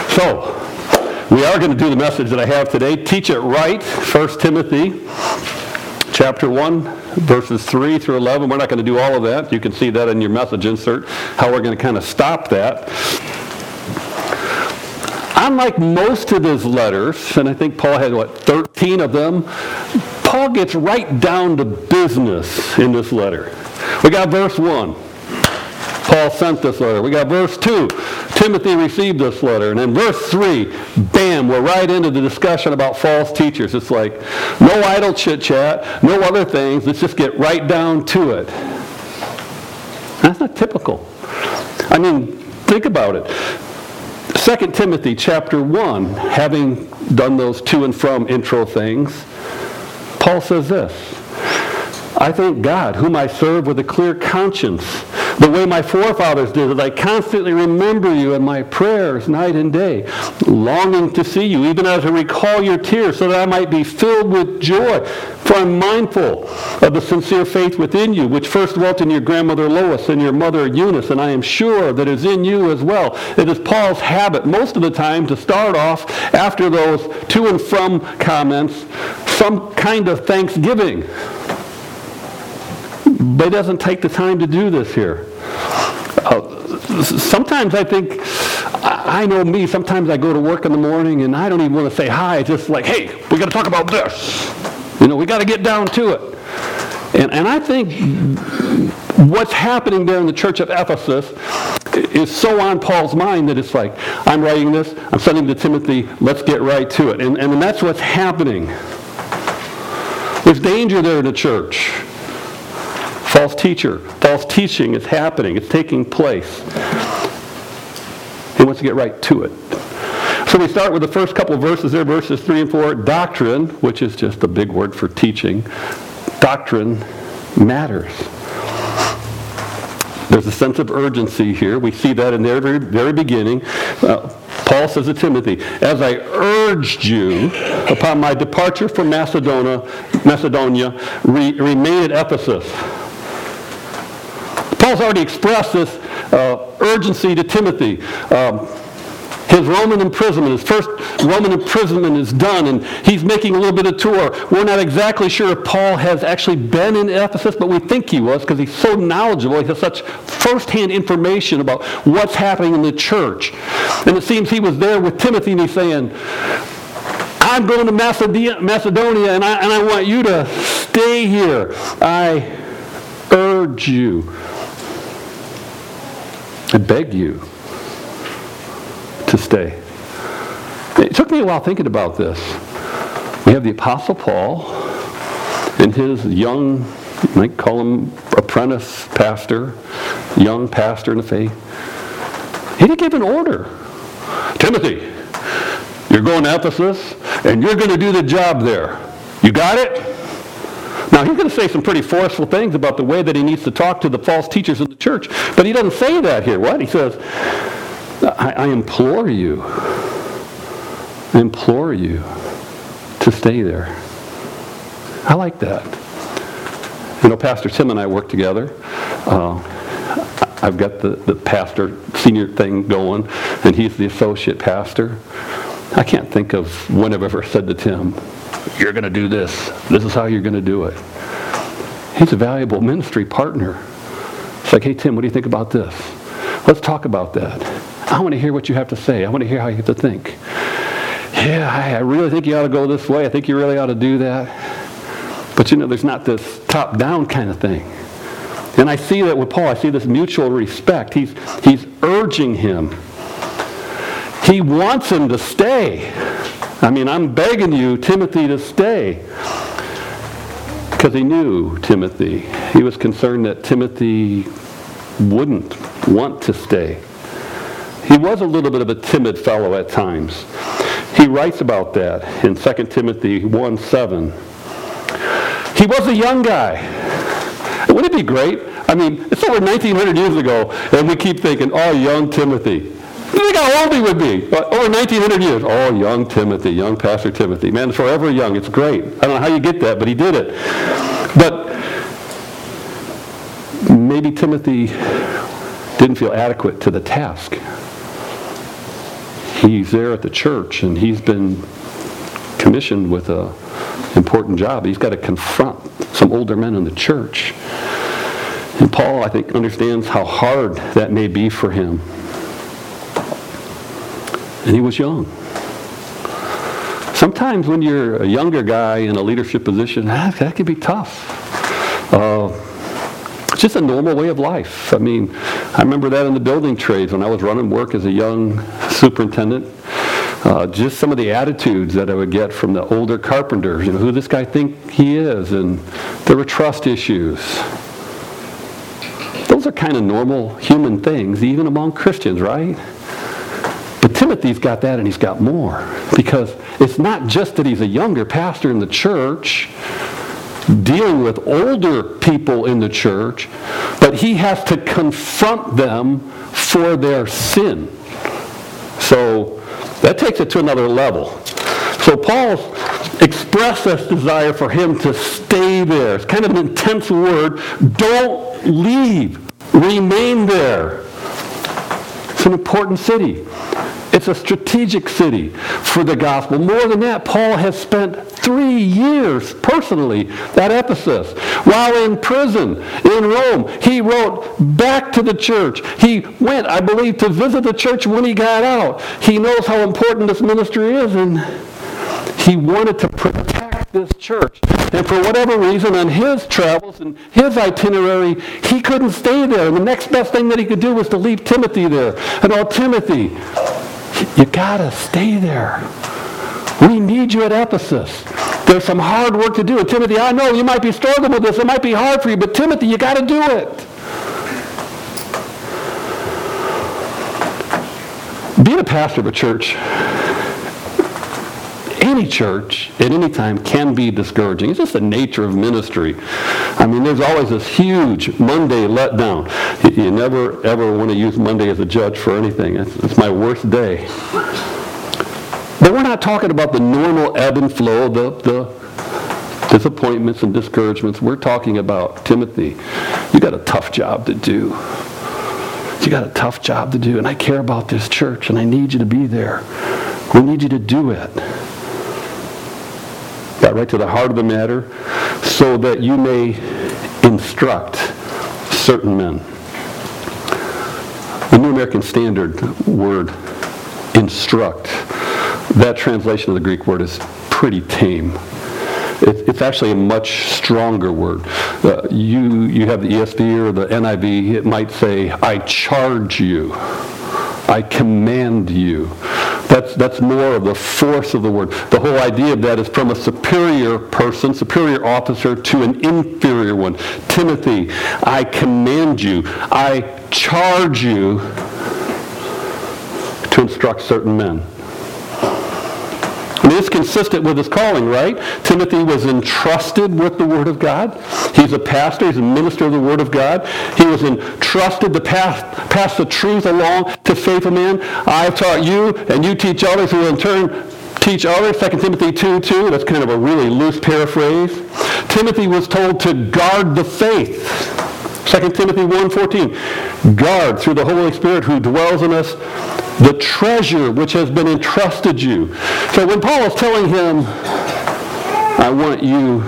So, we are going to do the message that I have today. Teach it right. 1 Timothy chapter 1, verses 3 through 11. We're not going to do all of that. You can see that in your message insert, how we're going to kind of stop that. Unlike most of his letters, and I think Paul had, 13 of them, Paul gets right down to business in this letter. We got verse 1. Paul sent this letter. We got verse 2. Timothy received this letter. And then verse 3, bam, we're right into the discussion about false teachers. It's like, no idle chit-chat, no other things. Let's just get right down to it. That's not typical. I mean, think about it. 2 Timothy chapter 1, having done those to and from intro things, Paul says this, I thank God, whom I serve with a clear conscience, the way my forefathers did, that I constantly remember you in my prayers night and day, longing to see you, even as I recall your tears, so that I might be filled with joy. For I'm mindful of the sincere faith within you, which first dwelt in your grandmother Lois and your mother Eunice, and I am sure that is in you as well. It is Paul's habit most of the time to start off after those to and from comments, some kind of thanksgiving. But he doesn't take the time to do this here. Sometimes I think, I know me, sometimes I go to work in the morning and I don't even want to say hi. It's just like, hey, we got to talk about this. We got to get down to it. And I think what's happening there in the church of Ephesus is so on Paul's mind that it's like, I'm writing this, I'm sending it to Timothy, let's get right to it. And that's what's happening. There's danger there in the church. False teaching is happening. It's taking place. He wants to get right to it. So we start with the first couple of verses there, verses 3 and 4. Doctrine, which is just a big word for teaching. Doctrine matters. There's a sense of urgency here. We see that in the very, very beginning. Paul says to Timothy, as I urged you upon my departure from Macedonia, remain at Ephesus. Paul's already expressed this urgency to Timothy. His Roman imprisonment, his first Roman imprisonment is done, and he's making a little bit of tour. We're not exactly sure if Paul has actually been in Ephesus, but we think he was because he's so knowledgeable. He has such first-hand information about what's happening in the church. And it seems he was there with Timothy, and he's saying, I'm going to Macedonia, and I want you to stay here. I urge you. I beg you to stay. It took me a while thinking about this. We have the Apostle Paul and his young, you might call him apprentice pastor, young pastor in the faith. He didn't give an order. Timothy, you're going to Ephesus and you're going to do the job there. You got it? Now, he's going to say some pretty forceful things about the way that he needs to talk to the false teachers in the church, but he doesn't say that here. What? He says, I implore you to stay there. I like that. Pastor Tim and I work together. I've got the pastor senior thing going, and he's the associate pastor. I can't think of when I've ever said to Tim, you're going to do this. This is how you're going to do it. He's a valuable ministry partner. It's like, hey, Tim, what do you think about this? Let's talk about that. I want to hear what you have to say. I want to hear how you have to think. Yeah, I really think you ought to go this way. I think you really ought to do that. But there's not this top-down kind of thing. And I see that with Paul. I see this mutual respect. He's urging him. He wants him to stay. I'm begging you, Timothy, to stay. Because he knew Timothy. He was concerned that Timothy wouldn't want to stay. He was a little bit of a timid fellow at times. He writes about that in 2 Timothy 1:7. He was a young guy. Wouldn't it be great? It's over 1,900 years ago, and we keep thinking, oh, young Timothy. Think how old he would be. Over 1,900 years. Oh, young Timothy, young Pastor Timothy. Man, forever young. It's great. I don't know how you get that, but he did it. But maybe Timothy didn't feel adequate to the task. he's there at the church, and he's been commissioned with an important job. He's got to confront some older men in the church. And Paul, I think, understands how hard that may be for him. And he was young. Sometimes when you're a younger guy in a leadership position, that can be tough. It's just a normal way of life. I mean, I remember that in the building trades when I was running work as a young superintendent. Just some of the attitudes that I would get from the older carpenters. You know, who does this guy think he is? And there were trust issues. Those are kind of normal human things, even among Christians, right? But Timothy's got that, and he's got more. Because it's not just that he's a younger pastor in the church, dealing with older people in the church, but he has to confront them for their sin. So that takes it to another level. So Paul expressed this desire for him to stay there. It's kind of an intense word. Don't leave. Remain there. It's an important city. It's a strategic city for the gospel. More than that, Paul has spent 3 years personally at Ephesus. While in prison in Rome, he wrote back to the church. He went, I believe, to visit the church when he got out. He knows how important this ministry is, and he wanted to protect this church. And for whatever reason, on his travels and his itinerary, he couldn't stay there. And the next best thing that he could do was to leave Timothy there. And oh, Timothy, you gotta stay there. We need you at Ephesus. There's some hard work to do. And Timothy, I know you might be struggling with this. It might be hard for you, but Timothy, you gotta do it. Being a pastor of a church, any church at any time can be discouraging. It's just the nature of ministry. I mean, there's always this huge Monday letdown. You never, ever want to use Monday as a judge for anything. It's my worst day. But we're not talking about the normal ebb and flow, the disappointments and discouragements. We're talking about, Timothy, you got a tough job to do. You got a tough job to do, and I care about this church, and I need you to be there. We need you to do it. Got right to the heart of the matter, so that you may instruct certain men. The New American Standard word, instruct, that translation of the Greek word is pretty tame. It's actually a much stronger word. You have the ESV or the NIV, it might say, I charge you, I command you. That's more of the force of the word. The whole idea of that is from a superior person, superior officer, to an inferior one. Timothy, I command you, I charge you to instruct certain men. And it's consistent with his calling, right? Timothy was entrusted with the Word of God. He's a pastor. He's a minister of the Word of God. He was entrusted to pass the truth along to faithful men. I have taught you, and you teach others, who will in turn teach others. 2 Timothy 2:2. That's kind of a really loose paraphrase. Timothy was told to guard the faith. 2 Timothy 1:14. Guard through the Holy Spirit who dwells in us the treasure which has been entrusted you. So when Paul is telling him, I want you,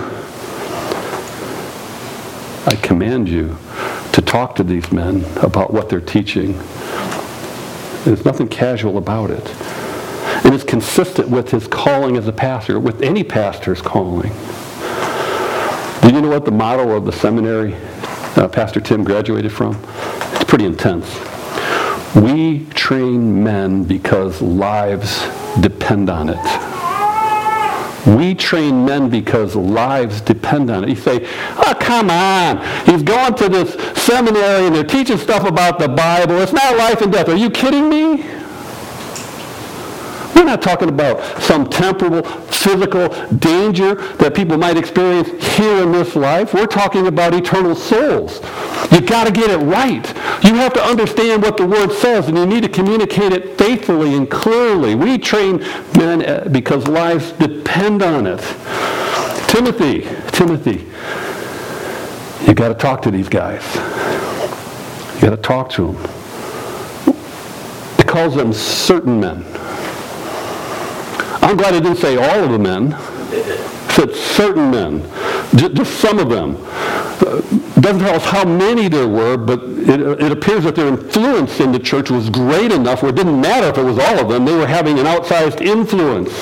I command you to talk to these men about what they're teaching, there's nothing casual about it. And it's consistent with his calling as a pastor, with any pastor's calling. Do you know what the motto of the seminary Pastor Tim graduated from? It's pretty intense. We train men because lives depend on it. We train men because lives depend on it. You say, oh, come on. He's going to this seminary and they're teaching stuff about the Bible. It's not life and death. Are you kidding me? We're not talking about some temporal, physical danger that people might experience here in this life. We're talking about eternal souls. You've got to get it right. You have to understand what the Word says, and you need to communicate it faithfully and clearly. We train men because lives depend on it. Timothy, you got to talk to these guys. You got to talk to them. It calls them certain men. I'm glad it didn't say all of the men. It said certain men, just some of them. Doesn't tell us how many there were, but it appears that their influence in the church was great enough where it didn't matter if it was all of them. They were having an outsized influence.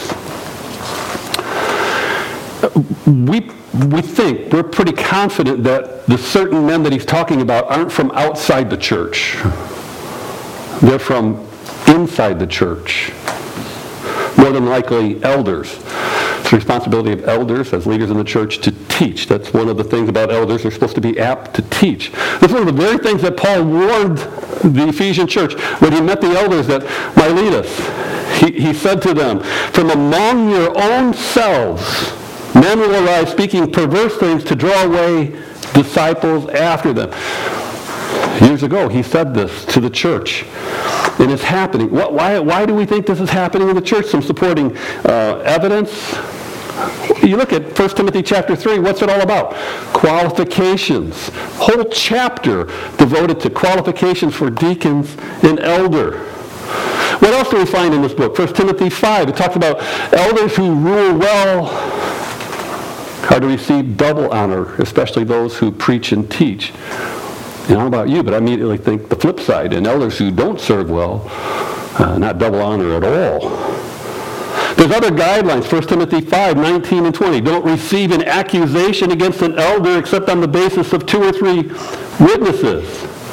We're pretty confident that the certain men that he's talking about aren't from outside the church. They're from inside the church. More than likely, elders. It's the responsibility of elders as leaders in the church to teach. That's one of the things about elders. They're supposed to be apt to teach. That's one of the very things that Paul warned the Ephesian church when he met the elders at Miletus. He said to them, from among your own selves, men will arise speaking perverse things to draw away disciples after them. Years ago, he said this to the church. And it's happening. Why do we think this is happening in the church? Some supporting evidence. You look at 1 Timothy chapter 3, what's it all about? Qualifications. Whole chapter devoted to qualifications for deacons and elder. What else do we find in this book? 1 Timothy 5, it talks about elders who rule well are to receive double honor, especially those who preach and teach. And I don't know about you, but I immediately think the flip side. And elders who don't serve well, not double honor at all. There's other guidelines, 1 Timothy 5, 19 and 20. Don't receive an accusation against an elder except on the basis of 2 or 3 witnesses.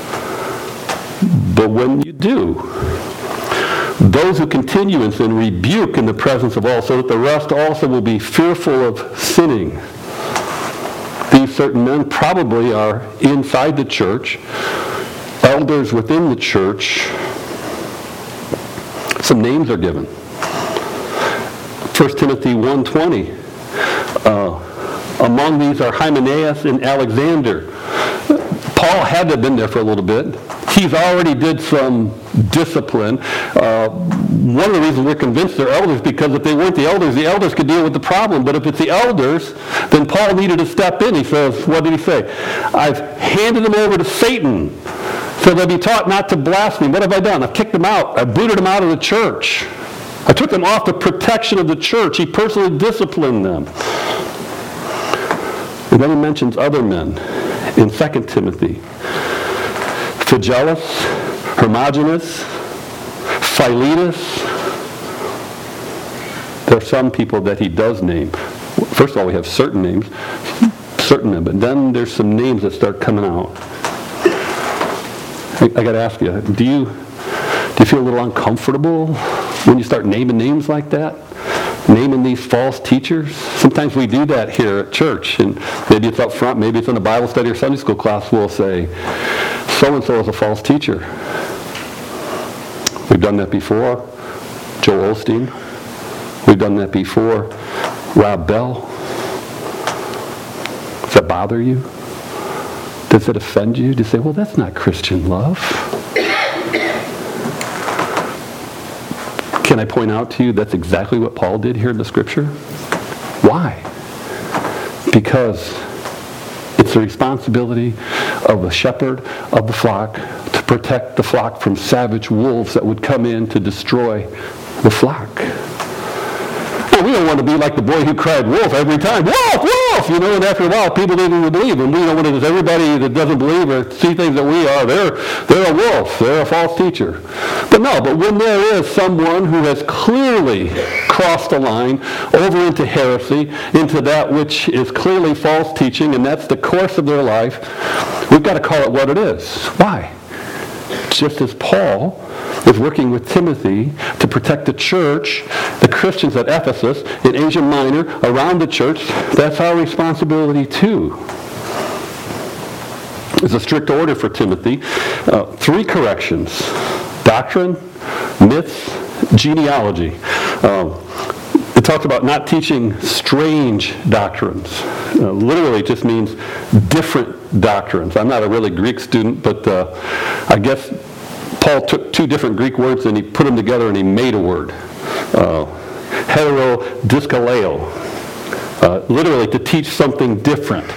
But when you do, those who continue in sin rebuke in the presence of all, so that the rest also will be fearful of sinning. These certain men probably are inside the church, elders within the church. Some names are given. 1 Timothy 1:20. Among these are Hymenaeus and Alexander. Paul had to have been there for a little bit. He's already did some discipline. One of the reasons we're convinced they're elders, because if they weren't the elders could deal with the problem. But if it's the elders, then Paul needed to step in. He says, what did he say? I've handed them over to Satan, so they'll be taught not to blaspheme. What have I done? I've kicked them out. I booted them out of the church. I took them off the protection of the church. He personally disciplined them. And then he mentions other men in 2 Timothy. Phygellus, Hermogenes, Philetus. There are some people that he does name. First of all, we have certain names, certain men, but then there's some names that start coming out. I got to ask you, do you feel a little uncomfortable when you start naming names like that? Naming these false teachers? Sometimes we do that here at church, and maybe it's up front, maybe it's in a Bible study or Sunday school class. We'll say, so-and-so is a false teacher. We've done that before. Joel Osteen. We've done that before. Rob Bell. Does that bother you? Does it offend you to say, well, that's not Christian love? Can I point out to you that's exactly what Paul did here in the Scripture? Why? Because it's the responsibility of the shepherd of the flock to protect the flock from savage wolves that would come in to destroy the flock. Now, we don't want to be like the boy who cried wolf every time. Wolf, wolf! You know, and after a while, people didn't even believe him. We don't want to, everybody that doesn't believe or see things that we are, they're a wolf. They're a false teacher. But when there is someone who has clearly crossed the line over into heresy, into that which is clearly false teaching, and that's the course of their life, we've got to call it what it is. Why? Just as Paul is working with Timothy to protect the church, the Christians at Ephesus, in Asia Minor, around the church, that's our responsibility too. There's a strict order for Timothy. 3 corrections. Doctrine, myths, genealogy. It talks about not teaching strange doctrines. Literally, it just means different doctrines. I'm not a really Greek student, but I guess Paul took 2 different Greek words and he put them together and he made a word. Heterodiskaleo. Literally, to teach something different.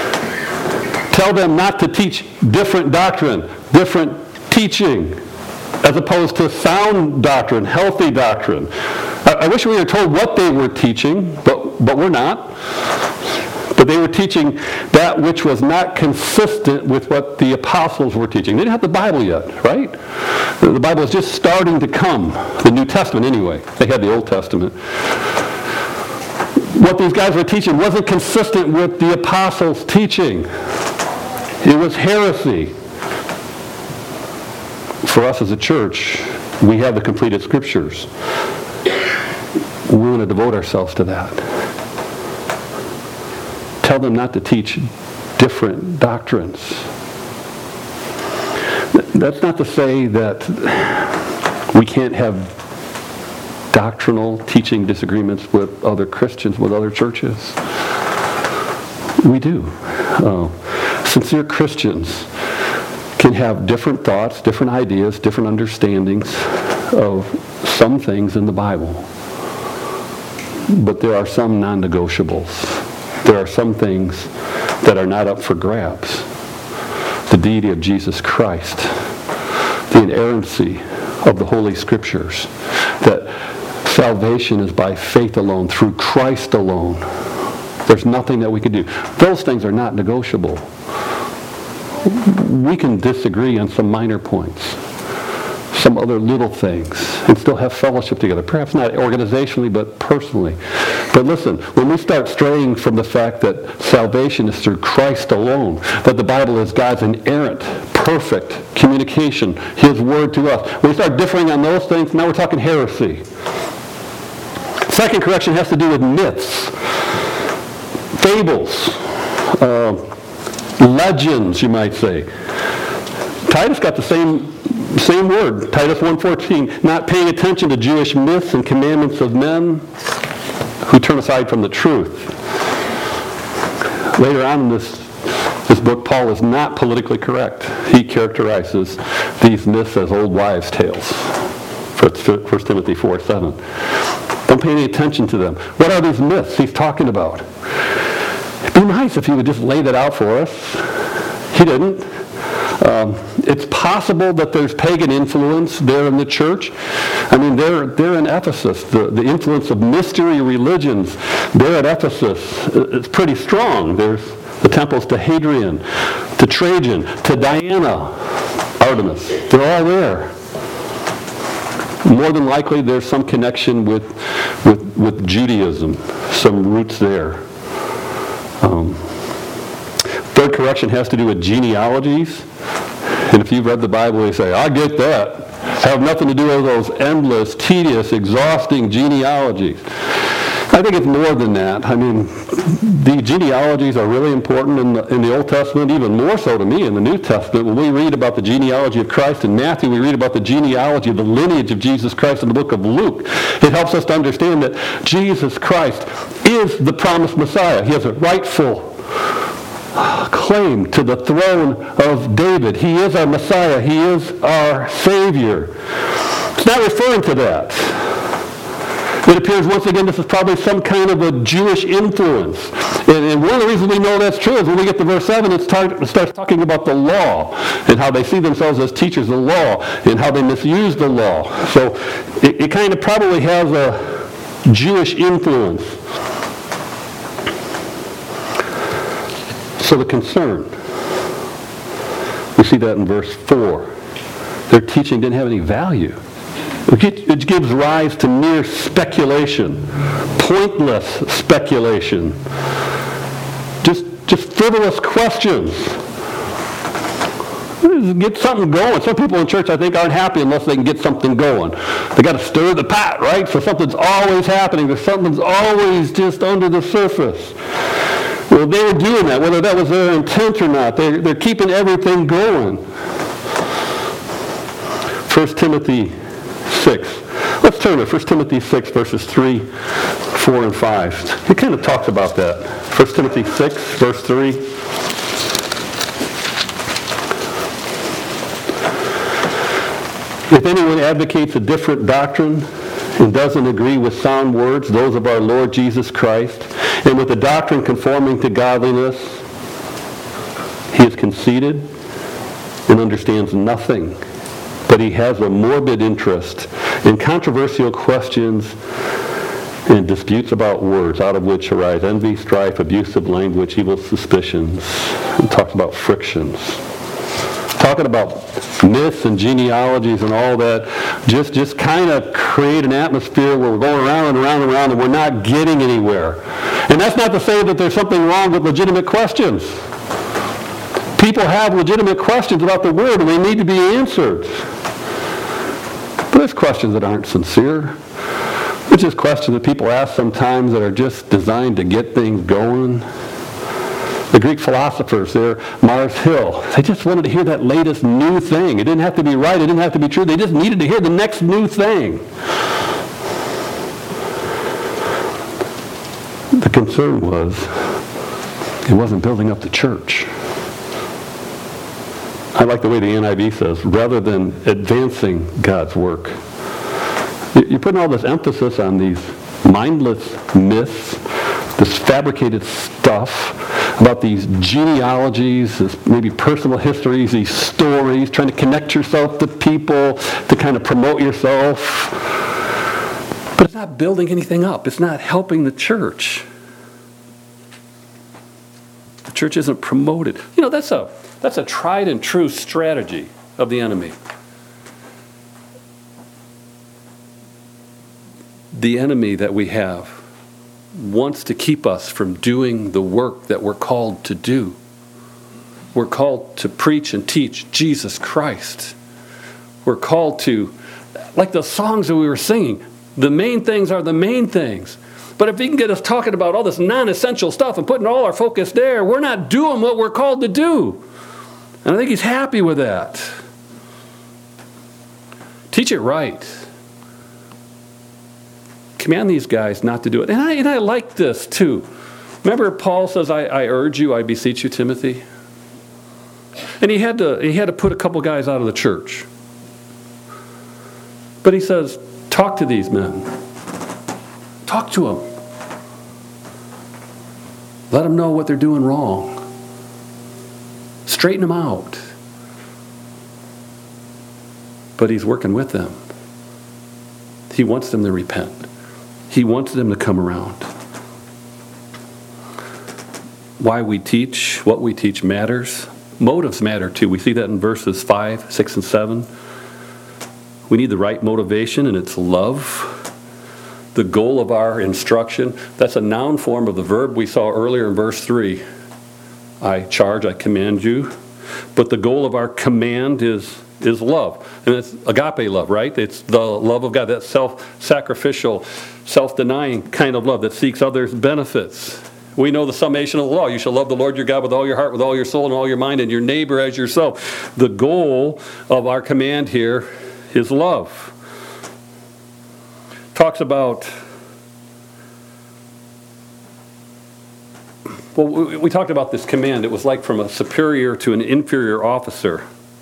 Tell them not to teach different doctrine, different teaching. as opposed to sound doctrine, healthy doctrine. I wish we were told what they were teaching, but we're not. But they were teaching that which was not consistent with what the apostles were teaching. They didn't have the Bible yet, right? The Bible is just starting to come. The New Testament, anyway. They had the Old Testament. What these guys were teaching wasn't consistent with the apostles' teaching. It was heresy. For us as a church, we have the completed scriptures. We want to devote ourselves to that. Tell them not to teach different doctrines. That's not to say that we can't have doctrinal teaching disagreements with other Christians, with other churches. We do. Sincere Christians can have different thoughts, different ideas, different understandings of some things in the Bible. But there are some non-negotiables. There are some things that are not up for grabs. The deity of Jesus Christ, the inerrancy of the Holy Scriptures, that salvation is by faith alone, through Christ alone. There's nothing that we can do. Those things are not negotiable. We can disagree on some minor points, some other little things, and still have fellowship together. Perhaps not organizationally, but personally. But listen, when we start straying from the fact that salvation is through Christ alone, that the Bible is God's inerrant, perfect communication, His Word to us, when we start differing on those things, now we're talking heresy. Second correction has to do with myths, fables, legends, you might say. Titus got the same word, Titus 1:14, not paying attention to Jewish myths and commandments of men who turn aside from the truth. Later on in this book, Paul is not politically correct. He characterizes these myths as old wives' tales. 1 Timothy 4:7. Don't pay any attention to them. What are these myths he's talking about? It'd be nice if he would just lay that out for us. He didn't. It's possible that there's pagan influence there in the church. I mean, they're in Ephesus. The influence of mystery religions there at Ephesus is pretty strong. There's the temples to Hadrian, to Trajan, to Diana, Artemis. They're all there. More than likely, there's some connection with Judaism, some roots there. Third correction has to do with genealogies. And if you've read the Bible, you say, I get that. Have nothing to do with those endless, tedious, exhausting genealogies. I think it's more than that. I mean, the genealogies are really important in the Old Testament, even more so to me in the New Testament. When we read about the genealogy of Christ in Matthew, we read about the genealogy of the lineage of Jesus Christ in the book of Luke. It helps us to understand that Jesus Christ is the promised Messiah. He has a rightful claim to the throne of David. He is our Messiah. He is our Savior. It's not referring to that. It appears once again this is probably some kind of a Jewish influence. And one of the reasons we know that's true is when we get to verse 7, it starts talking about the law and how they see themselves as teachers of the law and how they misuse the law. So it kind of probably has a Jewish influence. So the concern, we see that in verse 4. Their teaching didn't have any value. It gives rise to mere speculation, pointless speculation, just frivolous questions. Get something going. Some people in church, I think, aren't happy unless they can get something going. They got to stir the pot, right? So something's always happening. Something's always just under the surface. Well, they were doing that, whether that was their intent or not. They're keeping everything going. 1 Timothy 6. Let's turn to 1 Timothy 6, verses 3, 4, and 5. It kind of talks about that. 1 Timothy 6, verse 3. If anyone advocates a different doctrine and doesn't agree with sound words, those of our Lord Jesus Christ, and with the doctrine conforming to godliness, he is conceited and understands nothing, but he has a morbid interest in controversial questions and disputes about words, out of which arise envy, strife, abusive language, evil suspicions. He talks about frictions. Talking about myths and genealogies and all that, just kind of create an atmosphere where we're going around and around and around and we're not getting anywhere. And that's not to say that there's something wrong with legitimate questions. People have legitimate questions about the Word and they need to be answered. But there's questions that aren't sincere. There's just questions that people ask sometimes that are just designed to get things going. The Greek philosophers there, Mars Hill, they just wanted to hear that latest new thing. It didn't have to be right. It didn't have to be true. They just needed to hear the next new thing. The concern was it wasn't building up the church. I like the way the NIV says, rather than advancing God's work. You're putting all this emphasis on these mindless myths, this fabricated stuff about these genealogies, this maybe personal histories, these stories, trying to connect yourself to people, to kind of promote yourself. But it's not building anything up. It's not helping the church. The church isn't promoted. You know, that's a tried and true strategy of the enemy. The enemy that we have wants to keep us from doing the work that we're called to do. We're called to preach and teach Jesus Christ. We're called to, like the songs that we were singing, the main things are the main things. But if he can get us talking about all this non-essential stuff and putting all our focus there, we're not doing what we're called to do. And I think he's happy with that. Teach it right. Command these guys not to do it. And I like this too. Remember Paul says, I urge you, I beseech you, Timothy. And he had to put a couple guys out of the church. But he says, talk to these men. Talk to them. Let them know what they're doing wrong. Straighten them out. But he's working with them. He wants them to repent. He wants them to come around. Why we teach, what we teach matters. Motives matter too. We see that in verses 5, 6, and 7. We need the right motivation, and it's love. The goal of our instruction, that's a noun form of the verb we saw earlier in verse 3. I charge, I command you. But the goal of our command is love. And it's agape love, right? It's the love of God, that self-sacrificial, self-denying kind of love that seeks others' benefits. We know the summation of the law. You shall love the Lord your God with all your heart, with all your soul, and all your mind, and your neighbor as yourself. The goal of our command here is love. Talks about, well, we talked about this command. It was like from a superior to an inferior officer.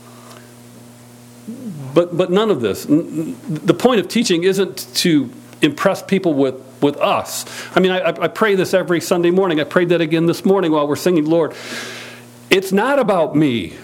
But none of this. The point of teaching isn't to impress people with us. I mean, I pray this every Sunday morning. I prayed that again this morning while we're singing, Lord. It's not about me.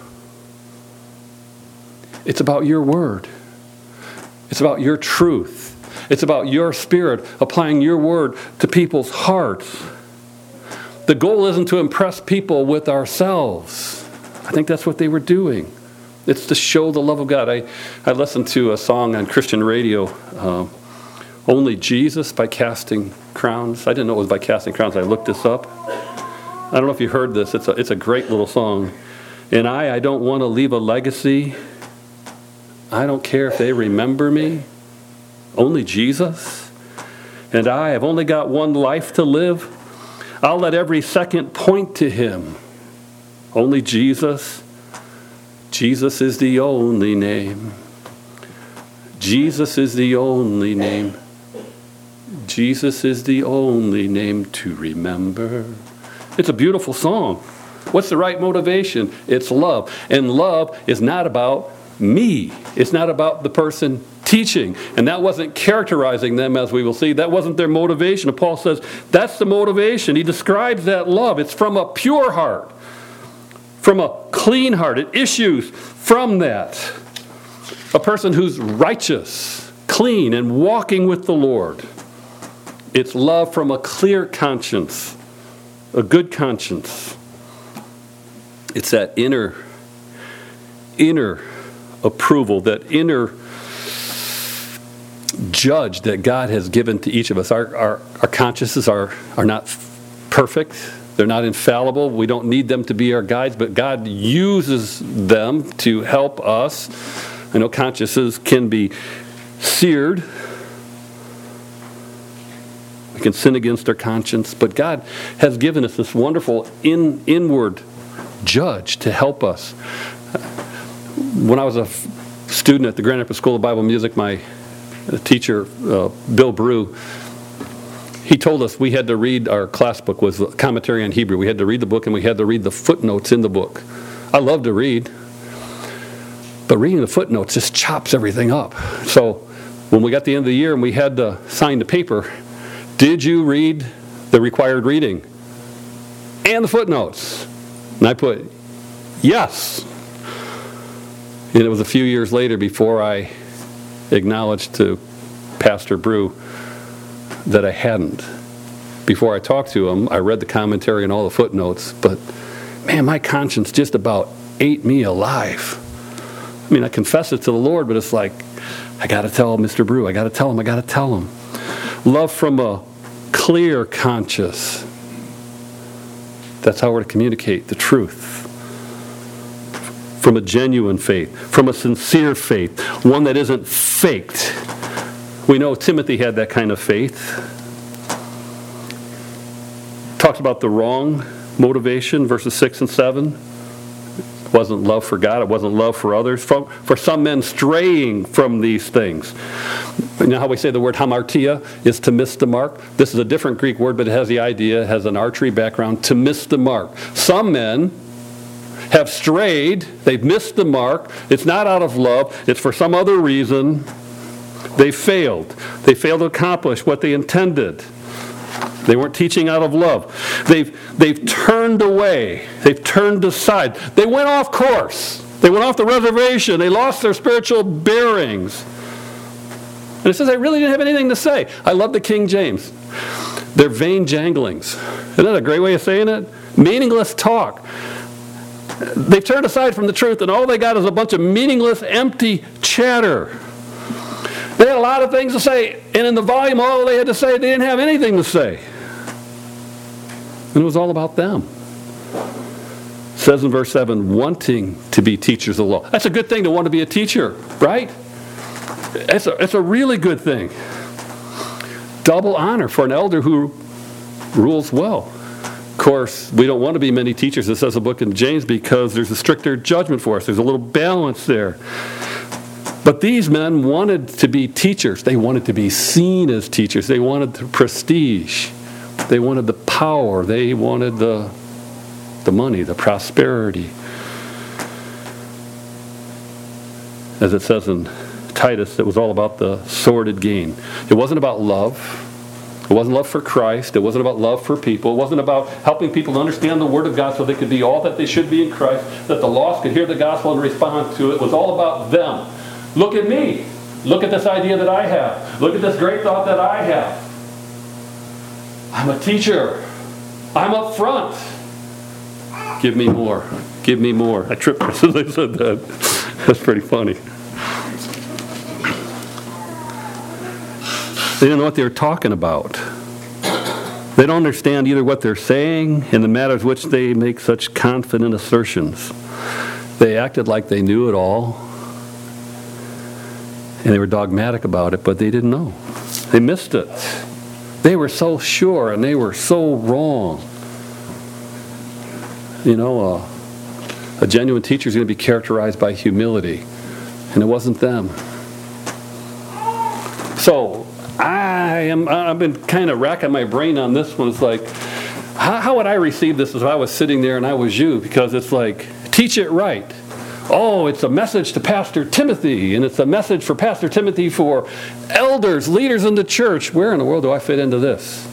It's about your word. It's about your truth. It's about your spirit applying your word to people's hearts. The goal isn't to impress people with ourselves. I think that's what they were doing. It's to show the love of God. I listened to a song on Christian radio, Only Jesus by Casting Crowns. I didn't know it was by Casting Crowns. I looked this up. I don't know if you heard this. It's a great little song. And I don't want to leave a legacy. I don't care if they remember me. Only Jesus. And I have only got one life to live. I'll let every second point to him. Only Jesus. Jesus is the only name. Jesus is the only name. Jesus is the only name to remember. It's a beautiful song. What's the right motivation? It's love. And love is not about me. It's not about the person teaching. And that wasn't characterizing them, as we will see. That wasn't their motivation. And Paul says that's the motivation. He describes that love. It's from a pure heart. From a clean heart. It issues from that. a person who's righteous, clean, and walking with the Lord. It's love from a clear conscience, a good conscience. It's that inner approval, that inner judge that God has given to each of us. Our consciences are not perfect. They're not infallible. We don't need them to be our guides, but God uses them to help us. I know consciences can be seared. We can sin against our conscience, but God has given us this wonderful inward judge to help us. When I was a student at the Grand Rapids School of Bible Music, my teacher, Bill Brew, he told us we had to read, our class book was a commentary on Hebrew. We had to read the book and we had to read the footnotes in the book. I love to read, but reading the footnotes just chops everything up. So when we got to the end of the year and we had to sign the paper, did you read the required reading and the footnotes? And I put, yes. And it was a few years later before I acknowledged to Pastor Brew that I hadn't. Before I talked to him, I read the commentary and all the footnotes, but man, my conscience just about ate me alive. I mean, I confess it to the Lord, but it's like, I got to tell Mr. Brew, I got to tell him. Love from a clear conscience. That's how we're to communicate the truth. From a genuine faith, from a sincere faith, one that isn't faked. We know Timothy had that kind of faith. Talks about the wrong motivation, verses 6 and 7. It wasn't love for God, it wasn't love for others. For some men straying from these things. You know how we say the word hamartia is to miss the mark? This is a different Greek word, but it has the idea, it has an archery background, to miss the mark. Some men have strayed, they've missed the mark. It's not out of love, it's for some other reason. They failed. They failed to accomplish what they intended. They weren't teaching out of love. They've turned away. They've turned aside. They went off course. They went off the reservation. They lost their spiritual bearings. And it says they really didn't have anything to say. I love the King James. They're vain janglings. Isn't that a great way of saying it? Meaningless talk. They've turned aside from the truth, and all they got is a bunch of meaningless, empty chatter. They had a lot of things to say, and in the volume, all they had to say, they didn't have anything to say. And it was all about them. It says in verse 7, wanting to be teachers of the law. That's a good thing to want to be a teacher, right? It's a really good thing. Double honor for an elder who rules well. Of course, we don't want to be many teachers, it says the book in James, because there's a stricter judgment for us. There's a little balance there. But these men wanted to be teachers. They wanted to be seen as teachers. They wanted the prestige. They wanted the power. They wanted the money, the prosperity. As it says in Titus, it was all about the sordid gain. It wasn't about love. It wasn't love for Christ. It wasn't about love for people. It wasn't about helping people to understand the Word of God so they could be all that they should be in Christ, that the lost could hear the gospel and respond to it. It was all about them. Look at me. Look at this idea that I have. Look at this great thought that I have. I'm a teacher. I'm up front. Give me more. Give me more. I tripped as I said that. That's pretty funny. They didn't know what they were talking about. They don't understand either what they're saying and the matters which they make such confident assertions. They acted like they knew it all. And they were dogmatic about it, but they didn't know. They missed it. They were so sure, and they were so wrong. You know, a genuine teacher is going to be characterized by humility, and it wasn't them. So I've been kind of racking my brain on this one. It's like, how would I receive this if I was sitting there and I was you? Because it's like, teach it right. Oh, it's a message to Pastor Timothy, and it's a message for Pastor Timothy for elders, leaders in the church. Where in the world do I fit into this?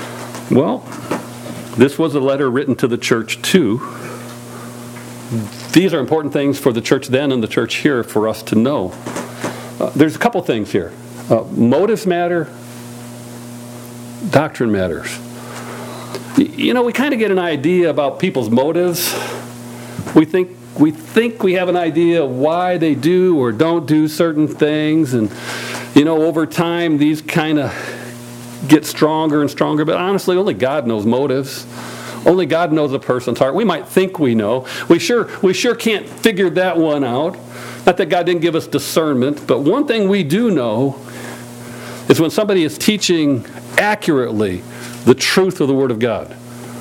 Well, this was a letter written to the church too. These are important things for the church then and the church here for us to know. There's a couple things here. Motives matter. Doctrine matters. You know, we kind of get an idea about people's motives. We think we have an idea of why they do or don't do certain things. And, you know, over time, these kind of get stronger and stronger. But honestly, only God knows motives. Only God knows a person's heart. We might think we know. We sure can't figure that one out. Not that God didn't give us discernment, but one thing we do know is when somebody is teaching accurately the truth of the Word of God.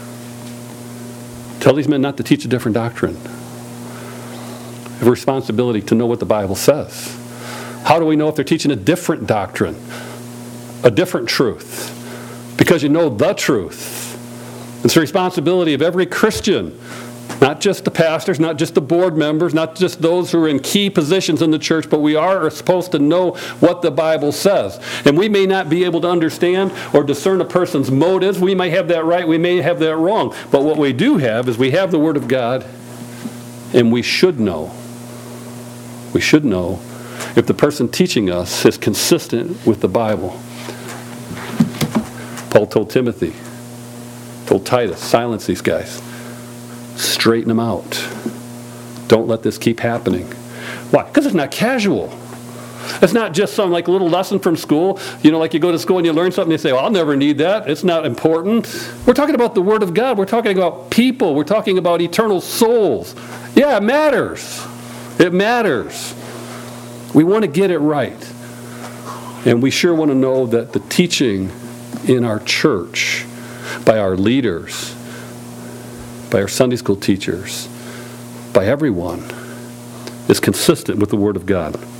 Tell these men not to teach a different doctrine. We have a responsibility to know what the Bible says. How do we know if they're teaching a different doctrine, a different truth? Because you know the truth. It's the responsibility of every Christian, not just the pastors, not just the board members, not just those who are in key positions in the church, but we are supposed to know what the Bible says. And we may not be able to understand or discern a person's motives. We may have that right, we may have that wrong. But what we do have is we have the Word of God, and we should know. We should know if the person teaching us is consistent with the Bible. Paul told Timothy, told Titus, silence these guys. Straighten them out. Don't let this keep happening. Why? Because it's not casual. It's not just some like little lesson from school. You know, like you go to school and you learn something and you say, well, I'll never need that. It's not important. We're talking about the Word of God. We're talking about people. We're talking about eternal souls. Yeah, it matters. It matters. We want to get it right. And we sure want to know that the teaching in our church by our leaders, by our Sunday school teachers, by everyone, is consistent with the Word of God.